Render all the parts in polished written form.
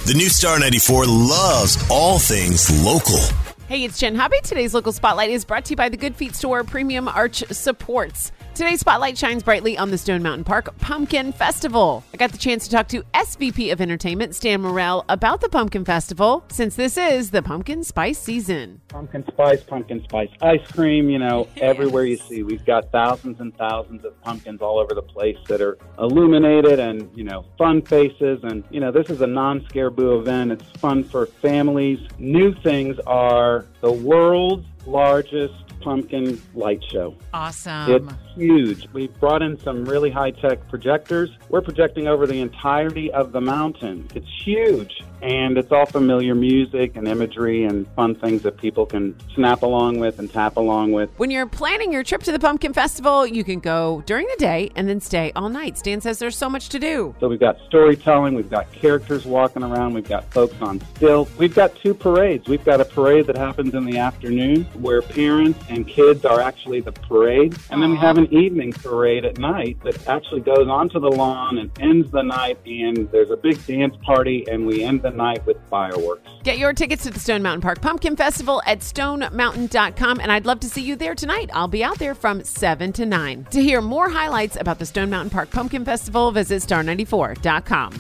The new Star 94 loves all things local. Hey, it's Jen Hobby. Today's Local Spotlight is brought to you by the Good Feet Store Premium Arch Supports. Today's Spotlight shines brightly on the Stone Mountain Park Pumpkin Festival. I got the chance to talk to SVP of Entertainment, Stan Morrell, about the Pumpkin Festival, since this is the pumpkin spice season. Pumpkin spice ice cream, everywhere you see. We've got thousands and thousands of pumpkins all over the place that are illuminated and, fun faces. And, this is a non-scare-boo event. It's fun for families. New things are the world's largest pumpkin light show. Awesome. It's huge. We've brought in some really high-tech projectors. We're projecting over the entirety of the mountain. It's huge. And it's all familiar music and imagery and fun things that people can snap along with and tap along with. When you're planning your trip to the Pumpkin Festival, you can go during the day and then stay all night. Stan says there's so much to do. So we've got storytelling, we've got characters walking around, we've got folks on stilts. We've got two parades. We've got a parade that happens in the afternoon where parents and kids are actually the parade. And then we have an evening parade at night that actually goes onto the lawn and ends the night. And there's a big dance party and we end the night with fireworks. Get your tickets to the Stone Mountain Park Pumpkin Festival at stonemountain.com, and I'd love to see you there tonight. I'll be out there from 7 to 9. To hear more highlights about the Stone Mountain Park Pumpkin Festival, visit star94.com.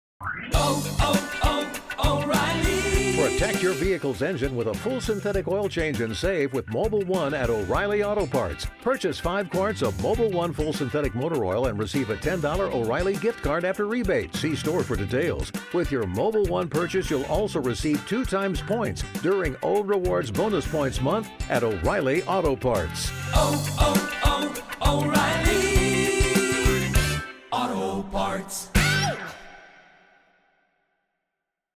Protect your vehicle's engine with a full synthetic oil change and save with Mobil 1 at O'Reilly Auto Parts. Purchase 5 quarts of Mobil 1 full synthetic motor oil and receive a $10 O'Reilly gift card after rebate. See store for details. With your Mobil 1 purchase, you'll also receive 2 times points during O Rewards Bonus Points Month at O'Reilly Auto Parts. O'Reilly.